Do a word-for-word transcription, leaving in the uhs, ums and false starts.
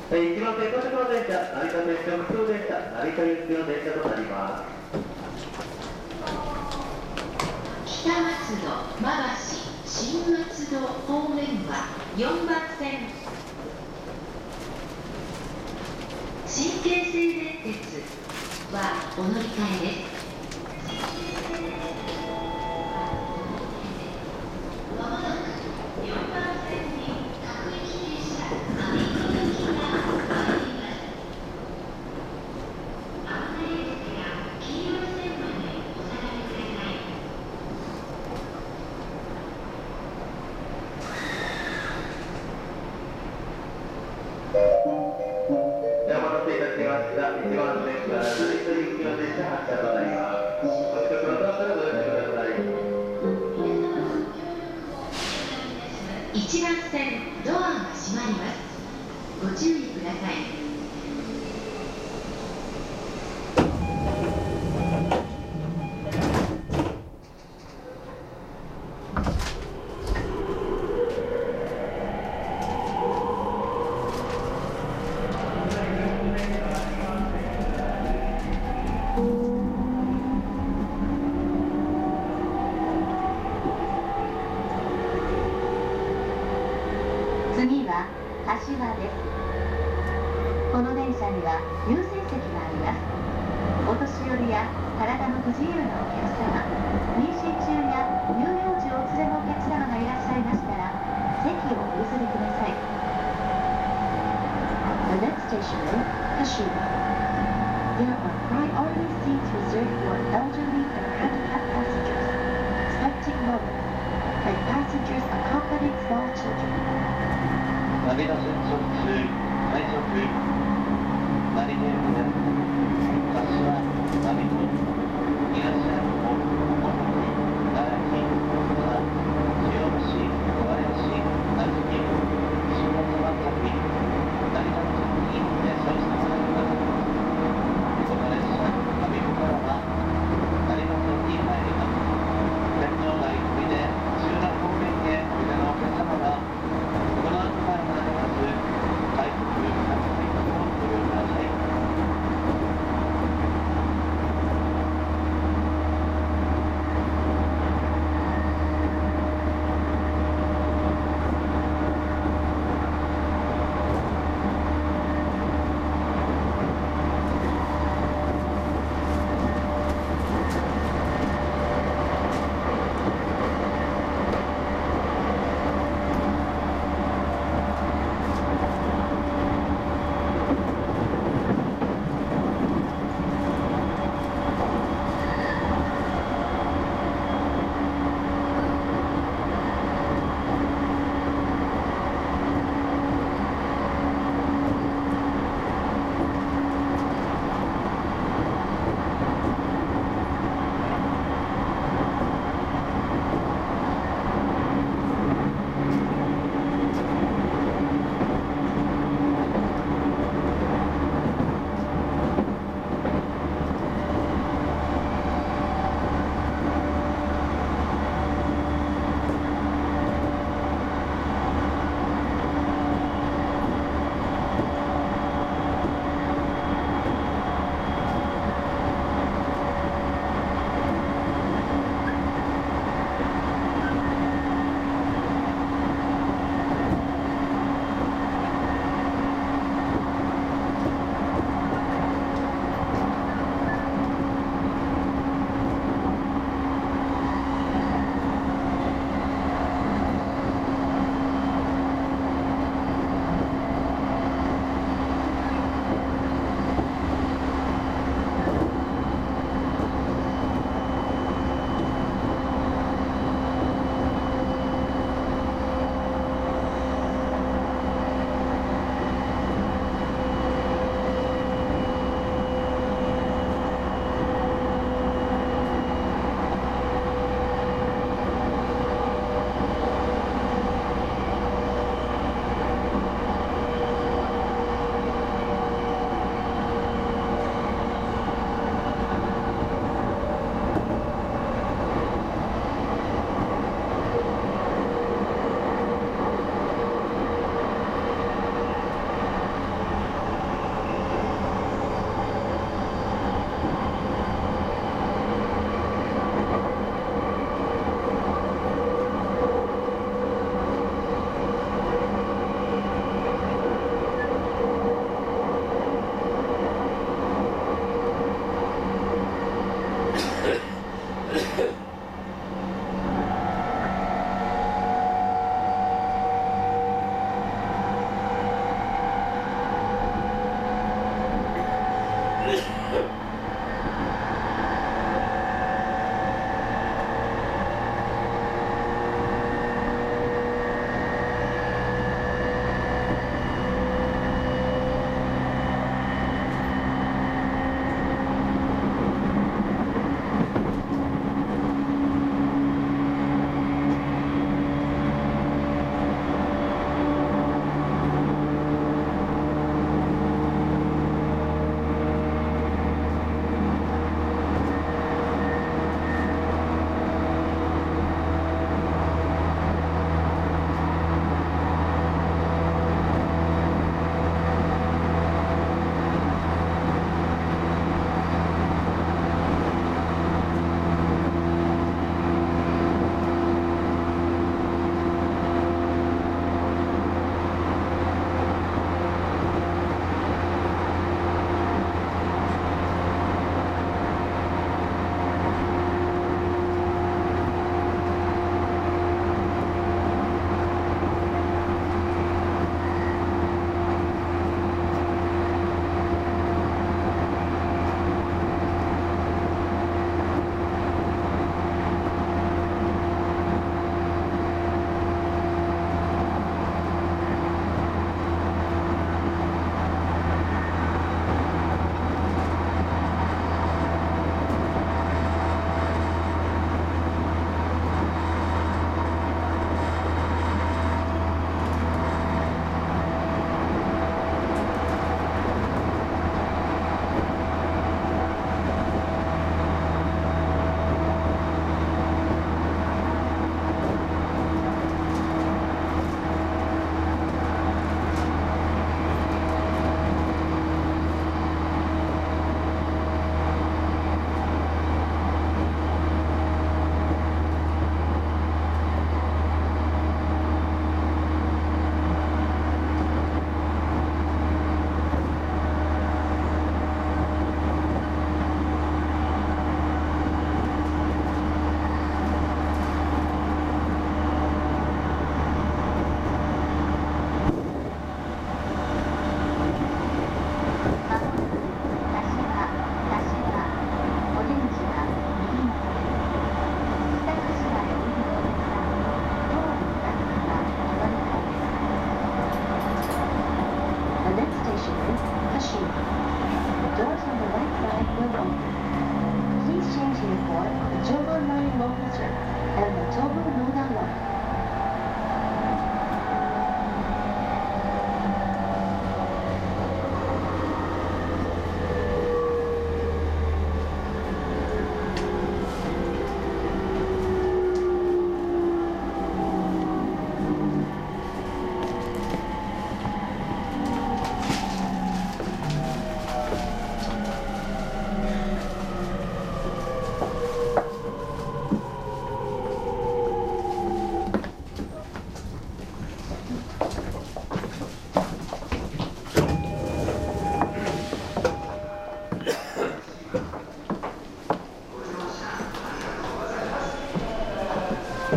はい、いちばん線、到着の電車、成田線直通電車、成田行きの電車となります。 北松戸、馬橋、新松戸方面はよんばん線。新京成電鉄はお乗り換えです。まもなくよんばん線に各駅停車、上野行きが参ります。安全ですが、黄色い線までお下がりください。 お待たせいたしました。いちばん線から成田行きの電車発車となります。お近くのドアからご利用ください。 いちばん線、ドアが閉まります。ご注意ください。次は柏です。この電車には優先席があります。お年寄りや体の不自由なお客様、妊娠中や乳幼児をお連れのお客様がいらっしゃいましたら、席をお譲りください。The next station is Kashiwa. There are priority seats reserved for elderly and handicapped passengers, expecting mothers, and passengers accompanying small children. 成田線直通